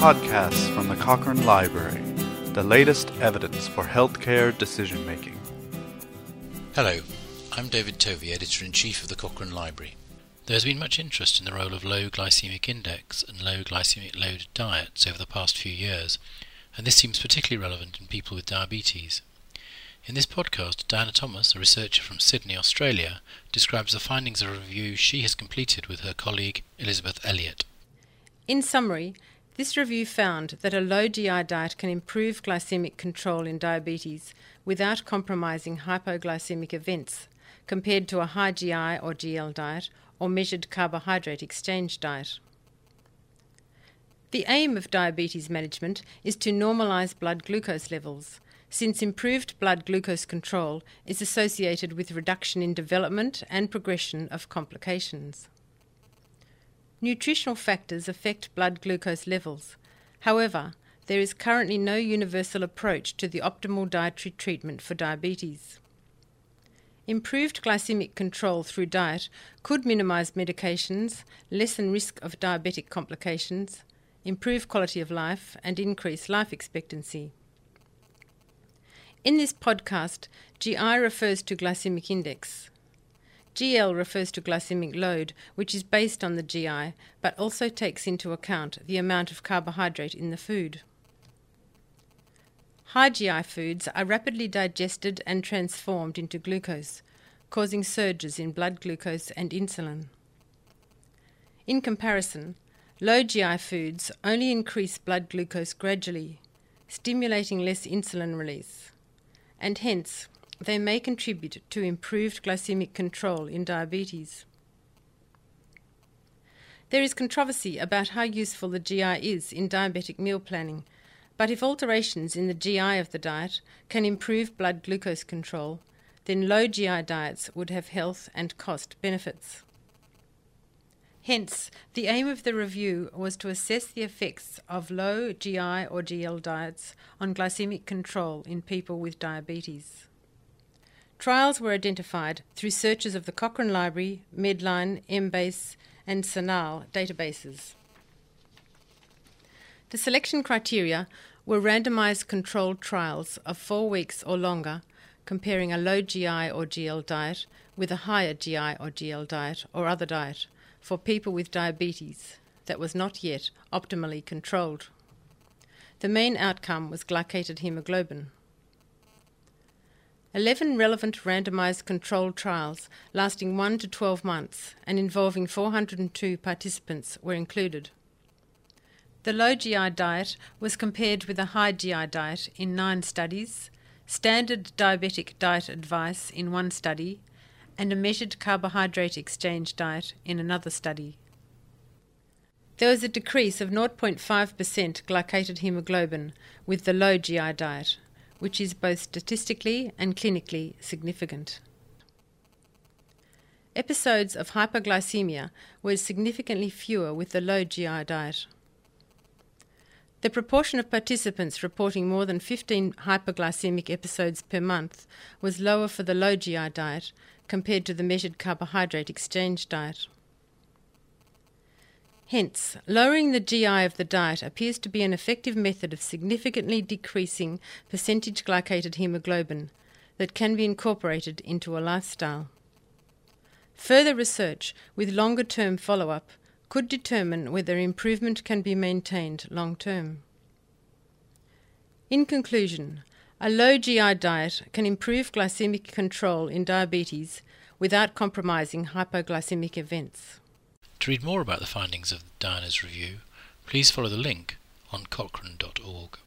podcasts from the Cochrane Library, the latest evidence for healthcare decision-making. Hello, I'm David Tovey, Editor-in-Chief of the Cochrane Library. There has been much interest in the role of low glycemic index and low glycemic load diets over the past few years, and this seems particularly relevant in people with diabetes. In this podcast, Diana Thomas, a researcher from Sydney, Australia, describes the findings of a review she has completed with her colleague Elizabeth Elliott. In summary, this review found that a low GI diet can improve glycemic control in diabetes without compromising hypoglycemic events, compared to a high GI or GL diet or measured carbohydrate exchange diet. The aim of diabetes management is to normalise blood glucose levels, since improved blood glucose control is associated with reduction in development and progression of complications. Nutritional factors affect blood glucose levels. However, there is currently no universal approach to the optimal dietary treatment for diabetes. Improved glycemic control through diet could minimise medications, lessen risk of diabetic complications, improve quality of life, and increase life expectancy. In this podcast, GI refers to glycemic index. GL refers to glycemic load, which is based on the GI, but also takes into account the amount of carbohydrate in the food. High GI foods are rapidly digested and transformed into glucose, causing surges in blood glucose and insulin. In comparison, low GI foods only increase blood glucose gradually, stimulating less insulin release, and hence they may contribute to improved glycemic control in diabetes. There is controversy about how useful the GI is in diabetic meal planning, but if alterations in the GI of the diet can improve blood glucose control, then low GI diets would have health and cost benefits. Hence, the aim of the review was to assess the effects of low GI or GL diets on glycemic control in people with diabetes. Trials were identified through searches of the Cochrane Library, Medline, Embase, and CINAHL databases. The selection criteria were randomised controlled trials of 4 weeks or longer, comparing a low GI or GL diet with a higher GI or GL diet or other diet for people with diabetes that was not yet optimally controlled. The main outcome was glycated hemoglobin. 11 relevant randomised controlled trials lasting 1 to 12 months and involving 402 participants were included. The low GI diet was compared with a high GI diet in 9 studies, standard diabetic diet advice in 1 study, and a measured carbohydrate exchange diet in another study. There was a decrease of 0.5% glycated hemoglobin with the low GI diet, which is both statistically and clinically significant. Episodes of hypoglycemia were significantly fewer with the low GI diet. The proportion of participants reporting more than 15 hypoglycemic episodes per month was lower for the low GI diet compared to the measured carbohydrate exchange diet. Hence, lowering the GI of the diet appears to be an effective method of significantly decreasing percentage glycated hemoglobin that can be incorporated into a lifestyle. Further research with longer-term follow-up could determine whether improvement can be maintained long-term. In conclusion, a low GI diet can improve glycemic control in diabetes without compromising hypoglycemic events. To read more about the findings of Diana's review, please follow the link on cochrane.org.